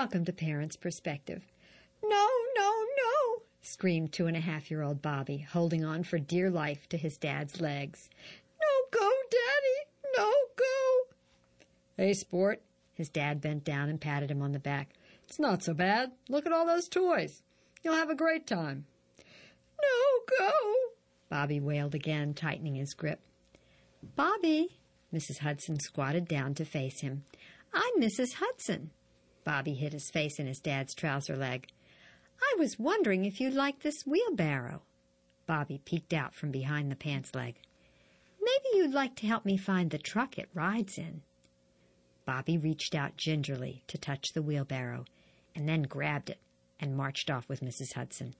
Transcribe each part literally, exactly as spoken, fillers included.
Welcome to Parents' Perspective. No, no, no, screamed two-and-a-half-year-old Bobby, holding on for dear life to his dad's legs. No go, Daddy, no go. Hey, sport. His dad bent down and patted him on the back. It's not so bad. Look at all those toys. You'll have a great time. No go, Bobby wailed again, tightening his grip. Bobby, Missus Hudson squatted down to face him. I'm Missus Hudson. Bobby hid his face in his dad's trouser leg. I was wondering if you'd like this wheelbarrow. Bobby peeked out from behind the pants leg. Maybe you'd like to help me find the truck it rides in. Bobby reached out gingerly to touch the wheelbarrow, and then grabbed it and marched off with Missus Hudson.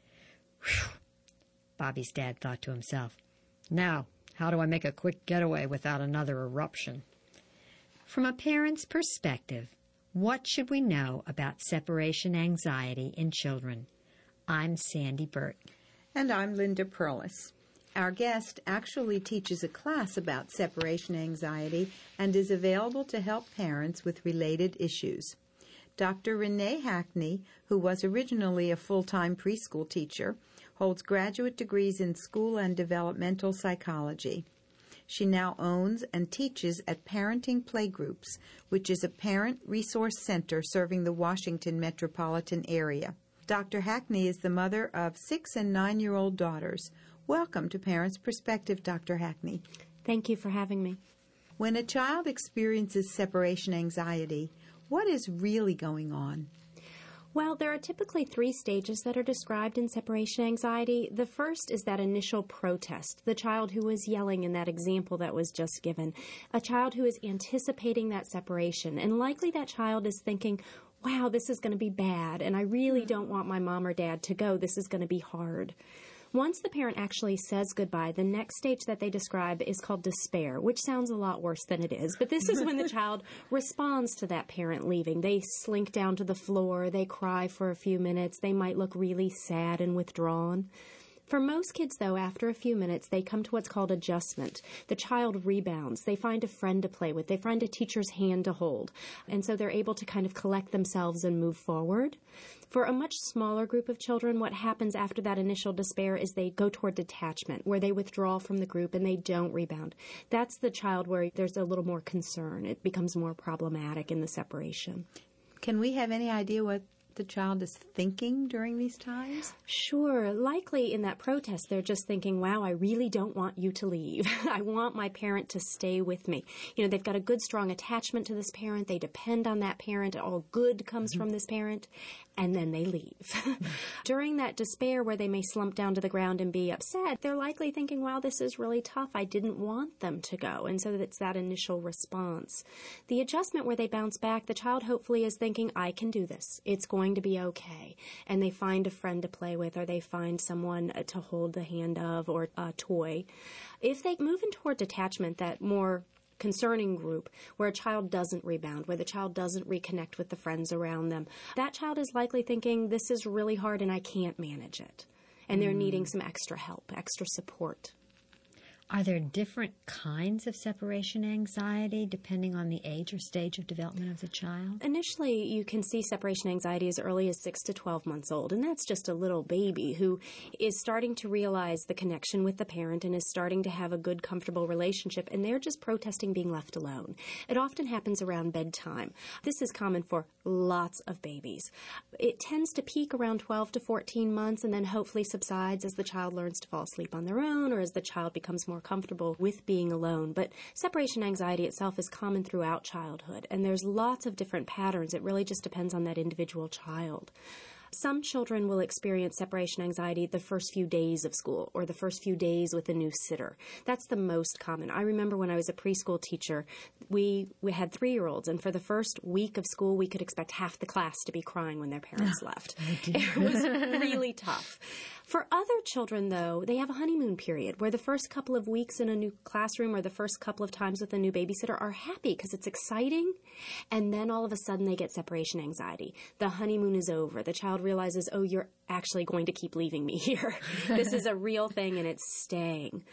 Whew, Bobby's dad thought to himself. Now, how do I make a quick getaway without another eruption? From a parent's perspective, what should we know about separation anxiety in children? I'm Sandy Burt. And I'm Linda Perlis. Our guest actually teaches a class about separation anxiety and is available to help parents with related issues. Doctor Renee Hackney, who was originally a full-time preschool teacher, holds graduate degrees in school and developmental psychology. She now owns and teaches at Parenting Playgroups, which is a parent resource center serving the Washington metropolitan area. Doctor Hackney is the mother of six- and nine-year-old daughters. Welcome to Parents' Perspective, Doctor Hackney. Thank you for having me. When a child experiences separation anxiety, what is really going on? Well, there are typically three stages that are described in separation anxiety. The first is that initial protest, the child who was yelling in that example that was just given, a child who is anticipating that separation, and likely that child is thinking, wow, this is going to be bad, and I really don't want my mom or dad to go. This is going to be hard. Once the parent actually says goodbye, the next stage that they describe is called despair, which sounds a lot worse than it is. But this is when the child responds to that parent leaving. They slink down to the floor. They cry for a few minutes. They might look really sad and withdrawn. For most kids, though, after a few minutes, they come to what's called adjustment. The child rebounds. They find a friend to play with. They find a teacher's hand to hold. And so they're able to kind of collect themselves and move forward. For a much smaller group of children, what happens after that initial despair is they go toward detachment, where they withdraw from the group and they don't rebound. That's the child where there's a little more concern. It becomes more problematic in the separation. Can we have any idea what the child is thinking during these times? Sure. Likely in that protest, they're just thinking, wow, I really don't want you to leave. I want my parent to stay with me. You know, they've got a good, strong attachment to this parent. They depend on that parent. All good comes mm-hmm. from this parent. And then they leave. During that despair where they may slump down to the ground and be upset, they're likely thinking, wow, this is really tough. I didn't want them to go. And so it's that initial response. The adjustment where they bounce back, the child hopefully is thinking, I can do this. It's going to be okay. And they find a friend to play with, or they find someone to hold the hand of, or a toy. If they move in toward detachment, that more concerning group where a child doesn't rebound, where the child doesn't reconnect with the friends around them, that child is likely thinking, this is really hard and I can't manage it. And they're mm. needing some extra help, extra support. Are there different kinds of separation anxiety depending on the age or stage of development of the child? Initially, you can see separation anxiety as early as six to twelve months old, and that's just a little baby who is starting to realize the connection with the parent and is starting to have a good, comfortable relationship, and they're just protesting being left alone. It often happens around bedtime. This is common for lots of babies. It tends to peak around twelve to fourteen months and then hopefully subsides as the child learns to fall asleep on their own or as the child becomes more comfortable with being alone. But separation anxiety itself is common throughout childhood, and there's lots of different patterns. It really just depends on that individual child. Some children will experience separation anxiety the first few days of school or the first few days with a new sitter. That's the most common. I remember when I was a preschool teacher, we, we had three-year-olds, and for the first week of school, we could expect half the class to be crying when their parents left. It was really tough. For other children, though, they have a honeymoon period where the first couple of weeks in a new classroom or the first couple of times with a new babysitter are happy because it's exciting, and then all of a sudden they get separation anxiety. The honeymoon is over. The child realizes, oh, you're actually going to keep leaving me here. This is a real thing and it's staying.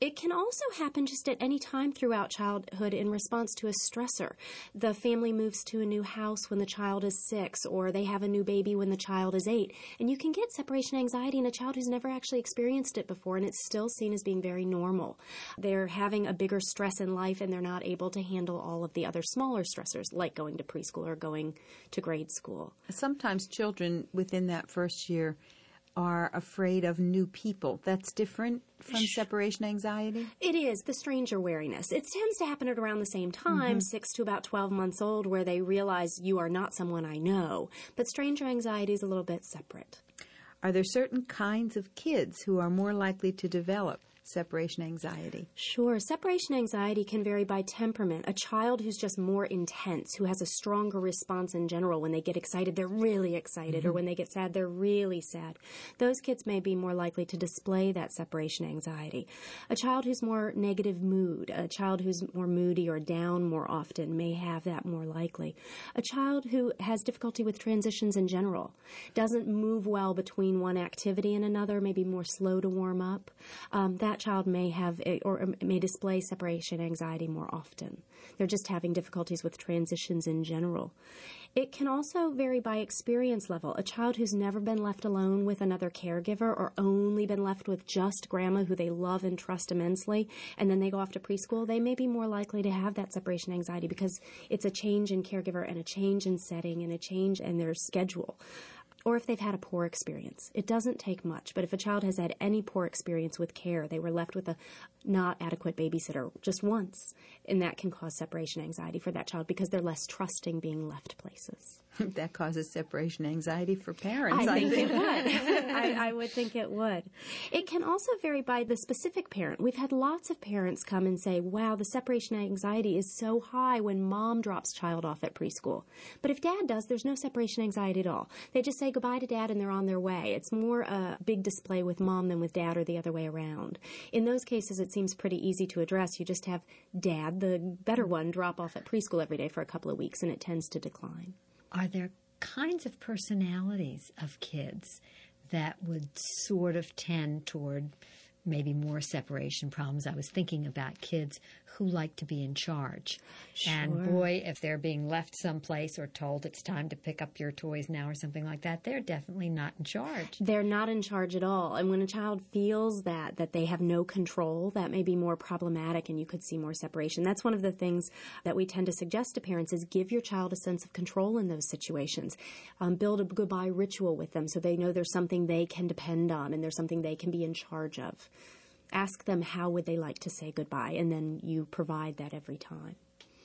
It can also happen just at any time throughout childhood in response to a stressor. The family moves to a new house when the child is six, or they have a new baby when the child is eight. And you can get separation anxiety in a child who's never actually experienced it before, and it's still seen as being very normal. They're having a bigger stress in life, and they're not able to handle all of the other smaller stressors, like going to preschool or going to grade school. Sometimes children within that first year are afraid of new people. That's different from separation anxiety? It is, the stranger wariness. It tends to happen at around the same time, mm-hmm. six to about twelve months old, where they realize you are not someone I know. But stranger anxiety is a little bit separate. Are there certain kinds of kids who are more likely to develop separation anxiety? Sure. Separation anxiety can vary by temperament. A child who's just more intense, who has a stronger response in general. When they get excited, they're really excited, mm-hmm. or when they get sad, they're really sad. Those kids may be more likely to display that separation anxiety. A child who's more negative mood, a child who's more moody or down more often may have that more likely. A child who has difficulty with transitions in general, doesn't move well between one activity and another, maybe more slow to warm up, um, that child may have or may display separation anxiety more often. They're just having difficulties with transitions in general. It can also vary by experience level. A child who's never been left alone with another caregiver or only been left with just grandma, who they love and trust immensely, and then they go off to preschool, they may be more likely to have that separation anxiety because it's a change in caregiver and a change in setting and a change in their schedule. Or if they've had a poor experience. It doesn't take much, but if a child has had any poor experience with care, they were left with a not adequate babysitter just once, and that can cause separation anxiety for that child because they're less trusting being left places. That causes separation anxiety for parents. I, I think, think it would. I, I would think it would. It can also vary by the specific parent. We've had lots of parents come and say, wow, the separation anxiety is so high when mom drops child off at preschool. But if dad does, there's no separation anxiety at all. They just say goodbye to dad and they're on their way. It's more a big display with mom than with dad or the other way around. In those cases, it seems pretty easy to address. You just have dad, the better one, drop off at preschool every day for a couple of weeks, and it tends to decline. Are there kinds of personalities of kids that would sort of tend toward maybe more separation problems? I was thinking about kids who like to be in charge. Sure. And boy, if they're being left someplace or told it's time to pick up your toys now or something like that, they're definitely not in charge. They're not in charge at all. And when a child feels that, that they have no control, that may be more problematic and you could see more separation. That's one of the things that we tend to suggest to parents is give your child a sense of control in those situations. Um, build a goodbye ritual with them so they know there's something they can depend on and there's something they can be in charge of. Ask them how would they like to say goodbye, and then you provide that every time.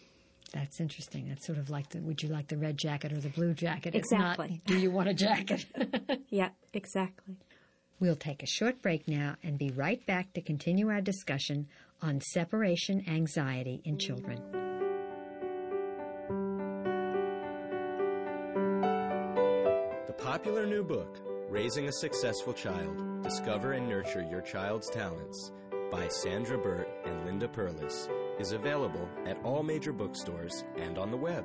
That's interesting. That's sort of like the, would you like the red jacket or the blue jacket? Exactly. If not, do you want a jacket? Yeah, exactly. We'll take a short break now and be right back to continue our discussion on separation anxiety in children. The popular new book, Raising a Successful Child, Discover and Nurture Your Child's Talents, by Sandra Burt and Linda Perlis, is available at all major bookstores and on the web.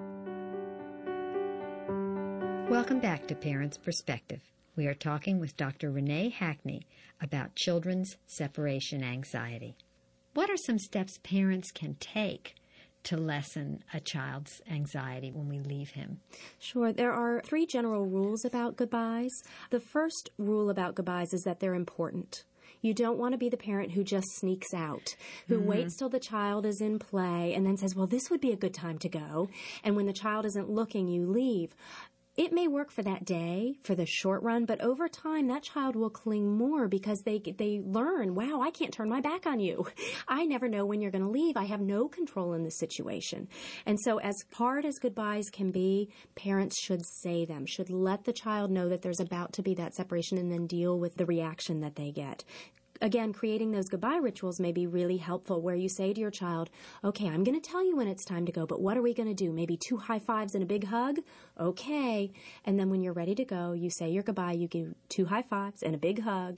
Welcome back to Parents' Perspective. We are talking with Doctor Renee Hackney about children's separation anxiety. What are some steps parents can take to lessen a child's anxiety when we leave him? Sure. There are three general rules about goodbyes. The first rule about goodbyes is that they're important. You don't want to be the parent who just sneaks out, who mm-hmm. waits till the child is in play and then says, well, this would be a good time to go. And when the child isn't looking, you leave. It may work for that day, for the short run, but over time, that child will cling more because they they learn, wow, I can't turn my back on you. I never know when you're going to leave. I have no control in this situation. And so as hard as goodbyes can be, parents should say them, should let the child know that there's about to be that separation and then deal with the reaction that they get. Again, creating those goodbye rituals may be really helpful where you say to your child, okay, I'm going to tell you when it's time to go, but what are we going to do? Maybe two high fives and a big hug? Okay. And then when you're ready to go, you say your goodbye, you give two high fives and a big hug,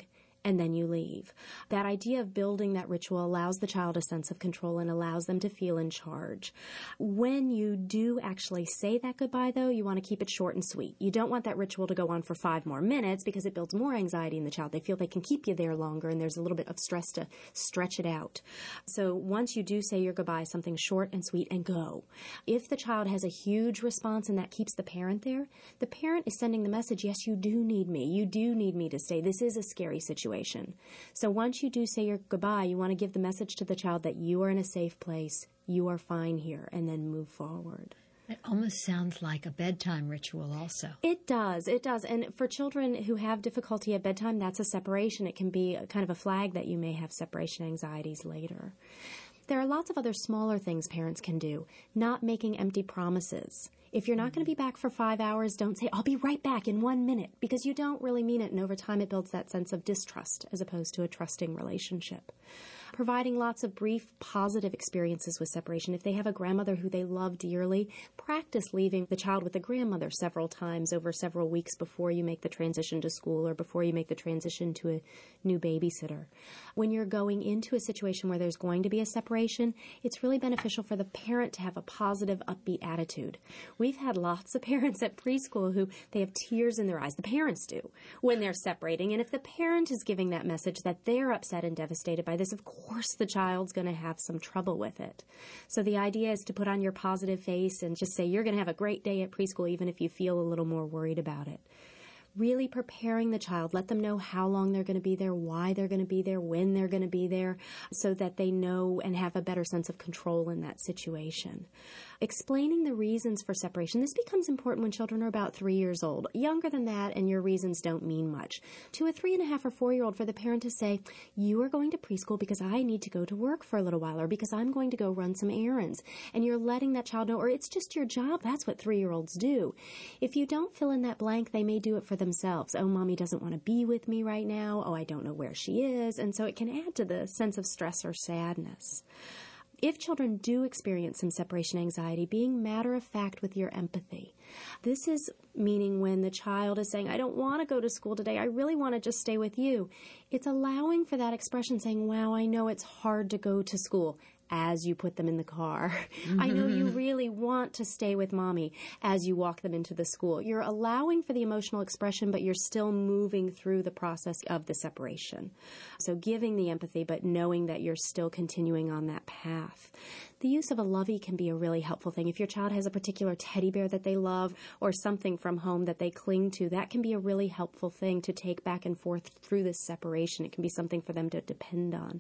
and then you leave. That idea of building that ritual allows the child a sense of control and allows them to feel in charge. When you do actually say that goodbye, though, you want to keep it short and sweet. You don't want that ritual to go on for five more minutes because it builds more anxiety in the child. They feel they can keep you there longer, and there's a little bit of stress to stretch it out. So once you do say your goodbye, something short and sweet, and go. If the child has a huge response and that keeps the parent there, the parent is sending the message, yes, you do need me. You do need me to stay. This is a scary situation. So once you do say your goodbye, you want to give the message to the child that you are in a safe place, you are fine here, and then move forward. It almost sounds like a bedtime ritual also. It does. It does. And for children who have difficulty at bedtime, that's a separation. It can be a, kind of a flag that you may have separation anxieties later. There are lots of other smaller things parents can do. Not making empty promises. If you're not going to be back for five hours, don't say, I'll be right back in one minute, because you don't really mean it. And over time, it builds that sense of distrust as opposed to a trusting relationship. Providing lots of brief, positive experiences with separation. If they have a grandmother who they love dearly, practice leaving the child with the grandmother several times over several weeks before you make the transition to school or before you make the transition to a new babysitter. When you're going into a situation where there's going to be a separation, it's really beneficial for the parent to have a positive, upbeat attitude. We've had lots of parents at preschool who they have tears in their eyes. The parents do when they're separating. And if the parent is giving that message that they're upset and devastated by this, of course, Of course the child's going to have some trouble with it. So the idea is to put on your positive face and just say you're going to have a great day at preschool even if you feel a little more worried about it. Really preparing the child, let them know how long they're going to be there, why they're going to be there, when they're going to be there, so that they know and have a better sense of control in that situation. Explaining the reasons for separation. This becomes important when children are about three years old. Younger than that, and your reasons don't mean much. To a three and a half or four-year-old, for the parent to say, you are going to preschool because I need to go to work for a little while, or because I'm going to go run some errands. And you're letting that child know, or it's just your job. That's what three-year-olds do. If you don't fill in that blank, they may do it for themselves. Oh, mommy doesn't want to be with me right now. Oh, I don't know where she is. And so it can add to the sense of stress or sadness. If children do experience some separation anxiety, being matter-of-fact with your empathy. This is meaning when the child is saying, I don't want to go to school today. I really want to just stay with you. It's allowing for that expression, saying, wow, I know it's hard to go to school, as you put them in the car. Mm-hmm. I know you really want to stay with mommy as you walk them into the school. You're allowing for the emotional expression, but you're still moving through the process of the separation. So giving the empathy, but knowing that you're still continuing on that path. The use of a lovey can be a really helpful thing. If your child has a particular teddy bear that they love or something from home that they cling to, that can be a really helpful thing to take back and forth through this separation. It can be something for them to depend on.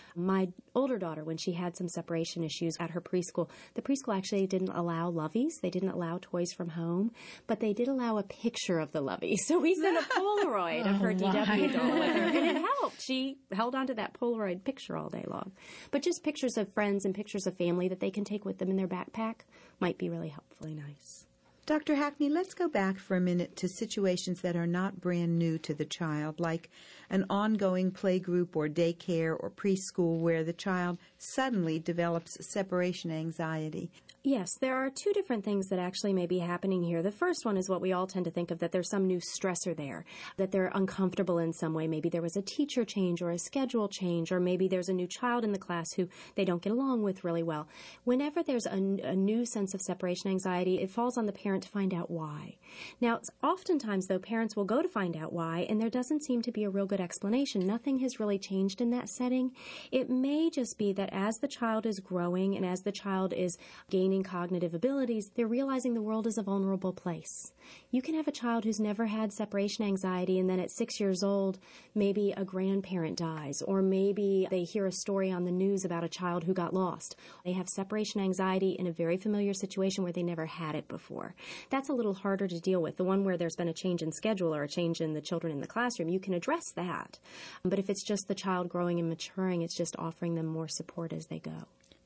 My older daughter, when she had some separation issues at her preschool, the preschool actually didn't allow loveys. They didn't allow toys from home, but they did allow a picture of the lovey. So we sent a Polaroid of her oh, D W doll with her, and it helped. She held onto that Polaroid picture all day long. But just pictures of friends and pictures of family that they can take with them in their backpack might be really helpfully nice. Doctor Hackney, let's go back for a minute to situations that are not brand new to the child, like an ongoing playgroup or daycare or preschool where the child suddenly develops separation anxiety. Yes, there are two different things that actually may be happening here. The first one is what we all tend to think of, that there's some new stressor there, that they're uncomfortable in some way. Maybe there was a teacher change or a schedule change, or maybe there's a new child in the class who they don't get along with really well. Whenever there's a, a new sense of separation anxiety, it falls on the parent to find out why. Now, oftentimes, though, parents will go to find out why, and there doesn't seem to be a real good explanation. Nothing has really changed in that setting. It may just be that as the child is growing and as the child is gaining cognitive abilities, they're realizing the world is a vulnerable place. You can have a child who's never had separation anxiety, and then at six years old, maybe a grandparent dies, or maybe they hear a story on the news about a child who got lost. They have separation anxiety in a very familiar situation where they never had it before. That's a little harder to deal with. The one where there's been a change in schedule or a change in the children in the classroom, you can address that. But if it's just the child growing and maturing, it's just offering them more support as they go.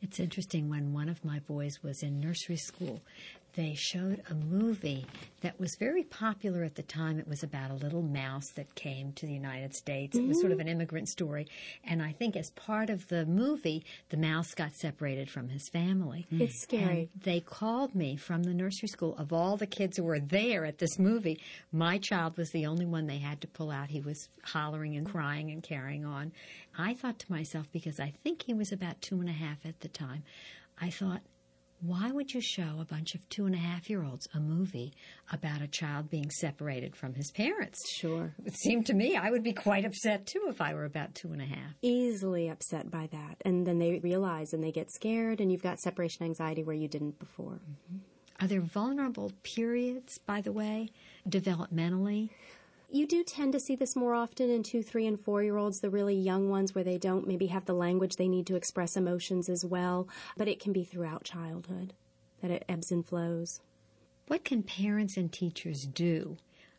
It's interesting, when one of my boys was in nursery school, they showed a movie that was very popular at the time. It was about a little mouse that came to the United States. It was sort of an immigrant story. And I think as part of the movie, the mouse got separated from his family. It's scary. And they called me from the nursery school. Of all the kids who were there at this movie, my child was the only one they had to pull out. He was hollering and crying and carrying on. I thought to myself, because I think he was about two and a half at the time, I thought, why would you show a bunch of two and a half year olds a movie about a child being separated from his parents? Sure. It seemed to me I would be quite upset too if I were about two and a half. Easily upset by that. And then they realize and they get scared, and you've got separation anxiety where you didn't before. Mm-hmm. Are there vulnerable periods, by the way, developmentally? You do tend to see this more often in two, three, and four-year-olds, the really young ones where they don't maybe have the language they need to express emotions as well. But it can be throughout childhood that it ebbs and flows. What can parents and teachers do,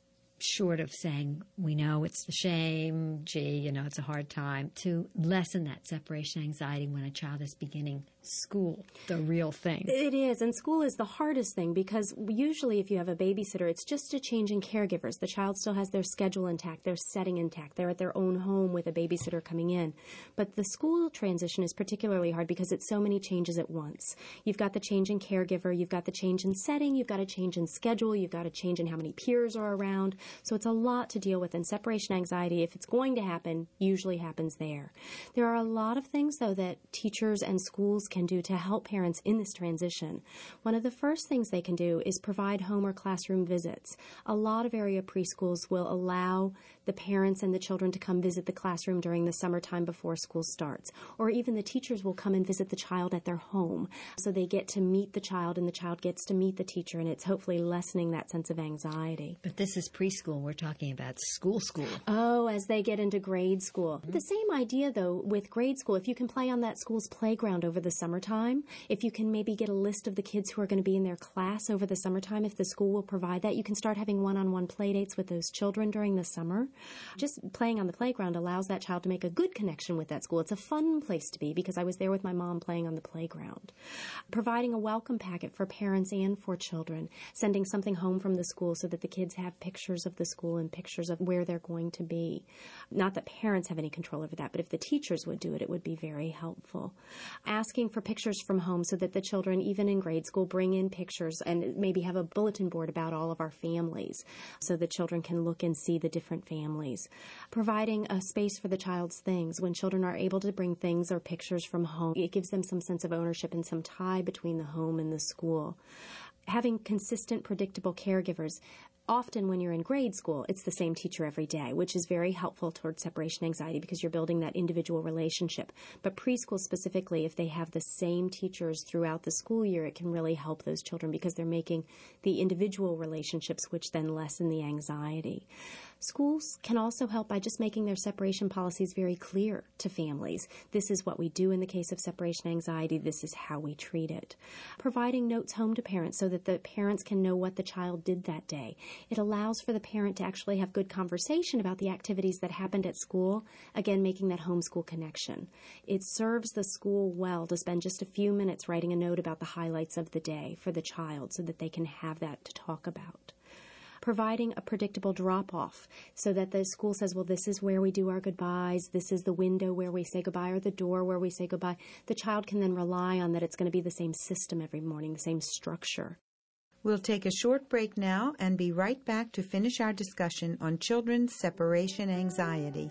short of saying, we know it's a shame, gee, you know, it's a hard time, to lessen that separation anxiety when a child is beginning school, the real thing? It is, and school is the hardest thing, because usually if you have a babysitter, it's just a change in caregivers. The child still has their schedule intact, their setting intact. They're at their own home with a babysitter coming in. But the school transition is particularly hard because it's so many changes at once. You've got the change in caregiver, you've got the change in setting, you've got a change in schedule, you've got a change in how many peers are around. So it's a lot to deal with, and separation anxiety, if it's going to happen, usually happens there. There are a lot of things, though, that teachers and schools can do to help parents in this transition. One of the first things they can do is provide home or classroom visits. A lot of area preschools will allow the parents and the children to come visit the classroom during the summertime before school starts. Or even the teachers will come and visit the child at their home. So they get to meet the child and the child gets to meet the teacher, and it's hopefully lessening that sense of anxiety. But this is preschool. We're talking about school school. Oh, as they get into grade school. Mm-hmm. The same idea, though, with grade school. If you can play on that school's playground over the summertime, if you can maybe get a list of the kids who are going to be in their class over the summertime, if the school will provide that, you can start having one-on-one play dates with those children during the summer. Just playing on the playground allows that child to make a good connection with that school. It's a fun place to be because I was there with my mom playing on the playground. Providing a welcome packet for parents and for children. Sending something home from the school so that the kids have pictures of the school and pictures of where they're going to be. Not that parents have any control over that, but if the teachers would do it, it would be very helpful. Asking for pictures from home so that the children, even in grade school, bring in pictures and maybe have a bulletin board about all of our families so the children can look and see the different families. Providing a space for the child's things. When children are able to bring things or pictures from home, it gives them some sense of ownership and some tie between the home and the school. Having consistent, predictable caregivers. Often when you're in grade school, it's the same teacher every day, which is very helpful towards separation anxiety because you're building that individual relationship. But preschool specifically, if they have the same teachers throughout the school year, it can really help those children because they're making the individual relationships, which then lessen the anxiety. Schools can also help by just making their separation policies very clear to families. This is what we do in the case of separation anxiety. This is how we treat it. Providing notes home to parents so that the parents can know what the child did that day. It allows for the parent to actually have good conversation about the activities that happened at school, again, making that homeschool connection. It serves the school well to spend just a few minutes writing a note about the highlights of the day for the child so that they can have that to talk about. Providing a predictable drop-off so that the school says, well, this is where we do our goodbyes, this is the window where we say goodbye, or the door where we say goodbye. The child can then rely on that it's going to be the same system every morning, the same structure. We'll take a short break now and be right back to finish our discussion on children's separation anxiety.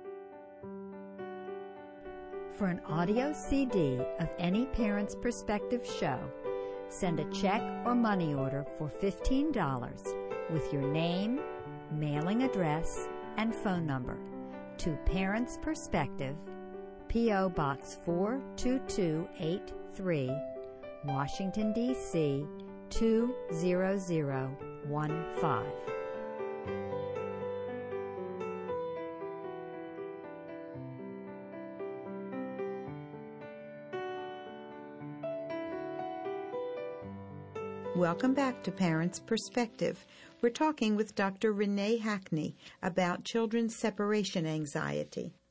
For an audio C D of any Parent's Perspective show, send a check or money order for fifteen dollars with your name, mailing address, and phone number to Parents Perspective, P O. Box four two two eight three, Washington, D C two zero zero one five. Welcome back to Parents Perspective. We're talking with Doctor Renee Hackney about children's separation anxiety.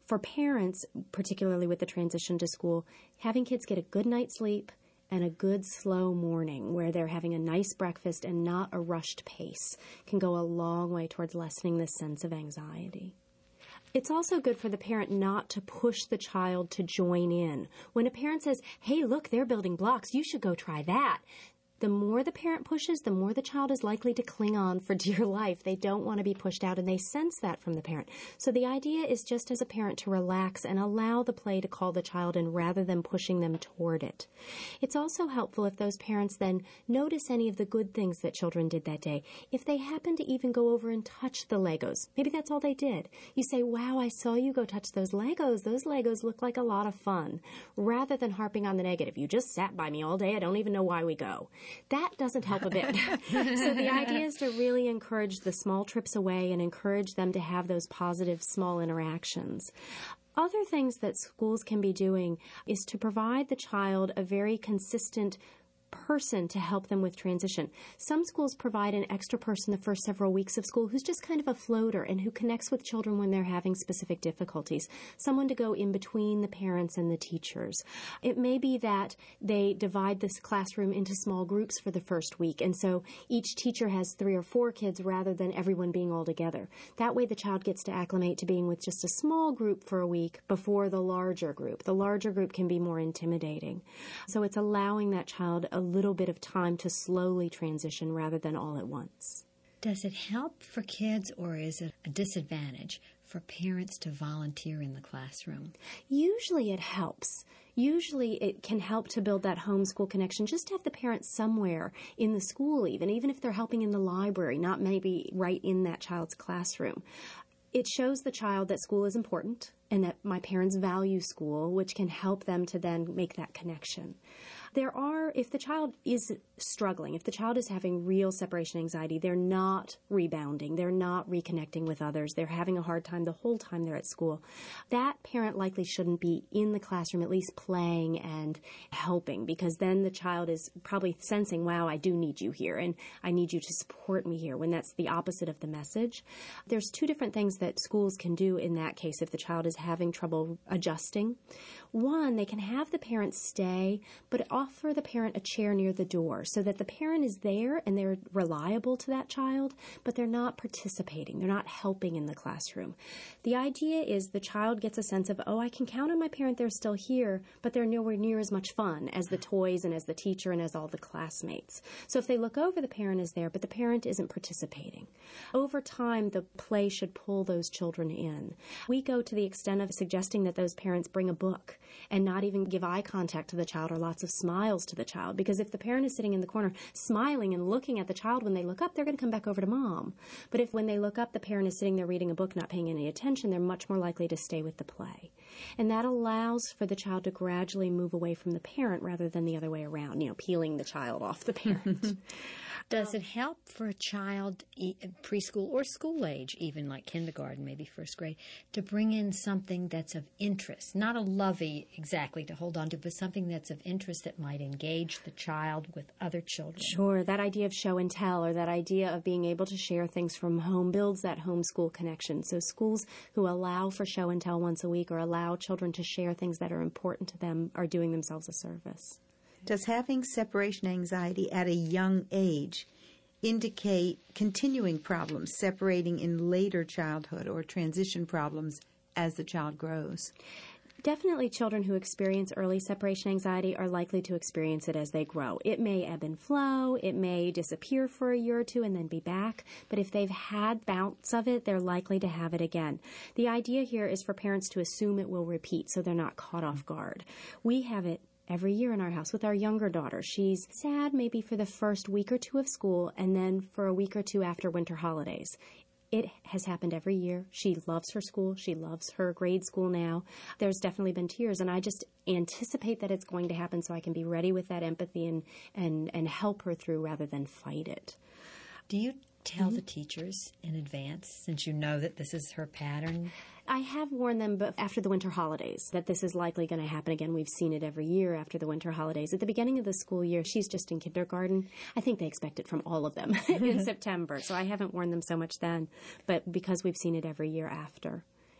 For parents, particularly with the transition to school, having kids get a good night's sleep and a good slow morning where they're having a nice breakfast and not a rushed pace can go a long way towards lessening this sense of anxiety. It's also good for the parent not to push the child to join in. When a parent says, hey, look, they're building blocks, you should go try that. The more the parent pushes, the more the child is likely to cling on for dear life. They don't want to be pushed out, and they sense that from the parent. So the idea is just as a parent to relax and allow the play to call the child in rather than pushing them toward it. It's also helpful if those parents then notice any of the good things that children did that day. If they happen to even go over and touch the Legos, maybe that's all they did. You say, wow, I saw you go touch those Legos. Those Legos look like a lot of fun. Rather than harping on the negative, you just sat by me all day. I don't even know why we go. That doesn't help a bit. So the idea is to really encourage the small trips away and encourage them to have those positive small interactions. Other things that schools can be doing is to provide the child a very consistent person to help them with transition. Some schools provide an extra person the first several weeks of school who's just kind of a floater and who connects with children when they're having specific difficulties, someone to go in between the parents and the teachers. It may be that they divide this classroom into small groups for the first week, and so each teacher has three or four kids rather than everyone being all together. That way the child gets to acclimate to being with just a small group for a week before the larger group. The larger group can be more intimidating. So it's allowing that child a little bit of time to slowly transition rather than all at once. Does it help for kids, or is it a disadvantage for parents to volunteer in the classroom? Usually it helps. Usually it can help to build that homeschool connection, just to have the parents somewhere in the school even, even if they're helping in the library, not maybe right in that child's classroom. It shows the child that school is important and that my parents value school, which can help them to then make that connection. There are, if the child is struggling, if the child is having real separation anxiety, they're not rebounding, they're not reconnecting with others, they're having a hard time the whole time they're at school, that parent likely shouldn't be in the classroom at least playing and helping, because then the child is probably sensing, wow, I do need you here, and I need you to support me here, when that's the opposite of the message. There's two different things that schools can do in that case if the child is having trouble adjusting. One, they can have the parent stay, but offer the parent a chair near the door so that the parent is there and they're reliable to that child, but they're not participating. They're not helping in the classroom. The idea is the child gets a sense of, oh, I can count on my parent, they're still here, but they're nowhere near as much fun as the toys and as the teacher and as all the classmates. So if they look over, the parent is there, but the parent isn't participating. Over time, the play should pull those children in. We go to the extent of suggesting that those parents bring a book and not even give eye contact to the child or lots of smiles to the child. Because if the parent is sitting in the corner smiling and looking at the child, when they look up, they're going to come back over to mom. But if when they look up, the parent is sitting there reading a book, not paying any attention, they're much more likely to stay with the play. And that allows for the child to gradually move away from the parent rather than the other way around, you know, peeling the child off the parent. Does it help for a child, preschool or school age, even like kindergarten, maybe first grade, to bring in something that's of interest? Not a lovey exactly to hold on to, but something that's of interest that might engage the child with other children. Sure. That idea of show and tell, or that idea of being able to share things from home, builds that homeschool connection. So schools who allow for show and tell once a week or allow children to share things that are important to them are doing themselves a service. Does having separation anxiety at a young age indicate continuing problems, separating in later childhood, or transition problems as the child grows? Definitely children who experience early separation anxiety are likely to experience it as they grow. It may ebb and flow, it may disappear for a year or two and then be back, but if they've had bouts of it, they're likely to have it again. The idea here is for parents to assume it will repeat so they're not caught off guard. We have it every year in our house with our younger daughter. She's sad maybe for the first week or two of school and then for a week or two after winter holidays. It has happened every year. She loves her school. She loves her grade school now. There's definitely been tears, and I just anticipate that it's going to happen so I can be ready with that empathy and, and, and help her through rather than fight it. Do you tell mm-hmm. the teachers in advance, since you know that this is her pattern? I have warned them but after the winter holidays that this is likely going to happen again. We've seen it every year after the winter holidays. At the beginning of the school year, she's just in kindergarten. I think they expect it from all of them in September, so I haven't warned them so much then. But because we've seen it every year after,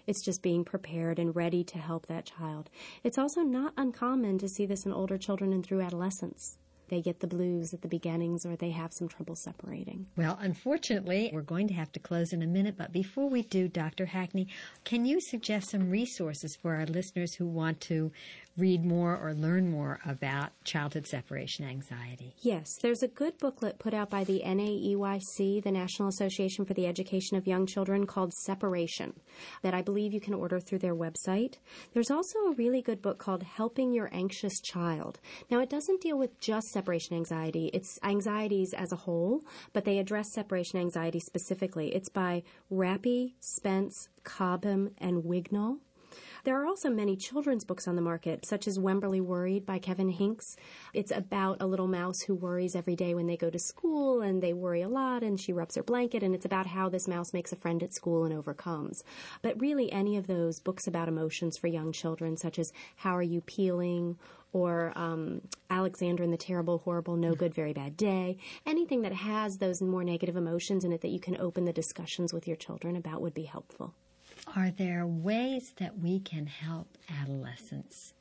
It's just being prepared and ready to help that child. It's also not uncommon to see this in older children and through adolescence. They get the blues at the beginnings or they have some trouble separating. Well, unfortunately, we're going to have to close in a minute, but before we do, Doctor Hackney, can you suggest some resources for our listeners who want to read more or learn more about childhood separation anxiety? Yes, there's a good booklet put out by the N A E Y C, the National Association for the Education of Young Children, called Separation, that I believe you can order through their website. There's also a really good book called Helping Your Anxious Child. Now, it doesn't deal with just separation anxiety. It's anxieties as a whole, but they address separation anxiety specifically. It's by Rappy, Spence, Cobham, and Wignall. There are also many children's books on the market, such as Wemberley Worried by Kevin Hinks. It's about a little mouse who worries every day when they go to school, and they worry a lot, and she rubs her blanket, and it's about how this mouse makes a friend at school and overcomes. But really, any of those books about emotions for young children, such as How Are You Peeling? Or um, Alexander and the Terrible, Horrible, No Good, Very Bad Day. Anything that has those more negative emotions in it that you can open the discussions with your children about would be helpful. Are there ways that we can help adolescents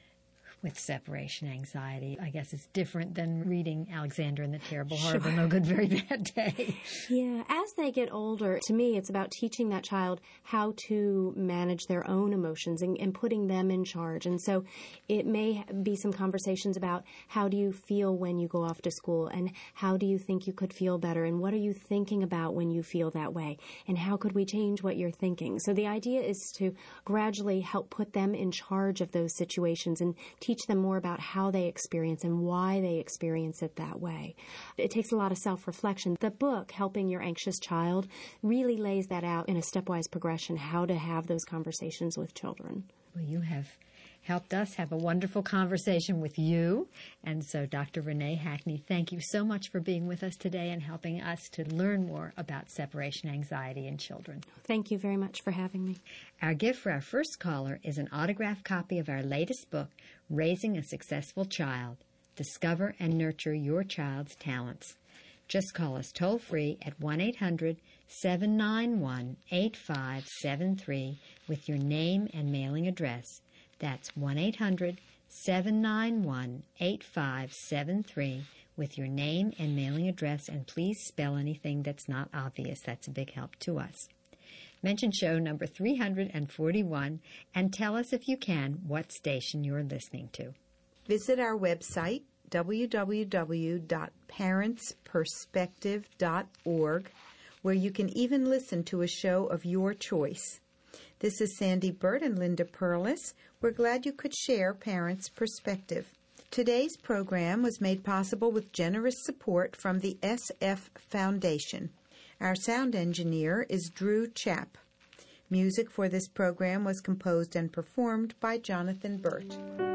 with separation anxiety? I guess it's different than reading Alexander and the Terrible, Horrible, Sure. No Good, Very Bad Day. Yeah, as they get older, to me, it's about teaching that child how to manage their own emotions and, and putting them in charge. And so it may be some conversations about how do you feel when you go off to school, and how do you think you could feel better, and what are you thinking about when you feel that way, and how could we change what you're thinking? So the idea is to gradually help put them in charge of those situations and teach them more about how they experience and why they experience it that way. It takes a lot of self-reflection. The book, Helping Your Anxious Child, really lays that out in a stepwise progression, how to have those conversations with children. Well, you have helped us have a wonderful conversation with you. And so, Doctor Renee Hackney, thank you so much for being with us today and helping us to learn more about separation anxiety in children. Thank you very much for having me. Our gift for our first caller is an autographed copy of our latest book, Raising a Successful Child. Discover and nurture your child's talents. Just call us toll-free at one eight hundred seven nine one eight five seven three with your name and mailing address. That's one eight hundred seven nine one eight five seven three with your name and mailing address, and please spell anything that's not obvious. That's a big help to us. Mention show number three hundred forty-one and tell us, if you can, what station you're listening to. Visit our website, w w w dot parents perspective dot org, where you can even listen to a show of your choice. This is Sandy Burt and Linda Perlis. We're glad you could share Parents' Perspective. Today's program was made possible with generous support from the S F Foundation. Our sound engineer is Drew Chapp. Music for this program was composed and performed by Jonathan Burt.